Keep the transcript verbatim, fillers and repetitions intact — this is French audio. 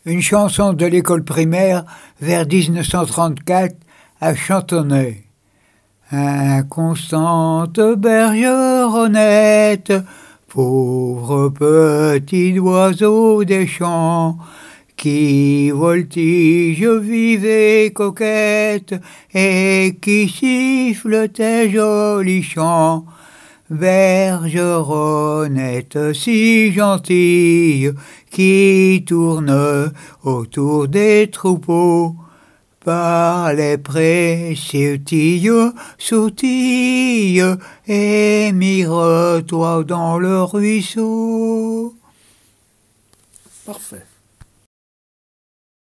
Une chanson de l'école primaire vers dix-neuf cent trente-quatre à Chantonnay. Inconstante bergeronnette, pauvre petit oiseau des champs, qui voltige vive et coquette, et qui siffle tes jolis chants. Bergeronnette si gentille, qui tourne autour des troupeaux, par les prés sautille, sautille, et mire-toi dans le ruisseau. Parfait.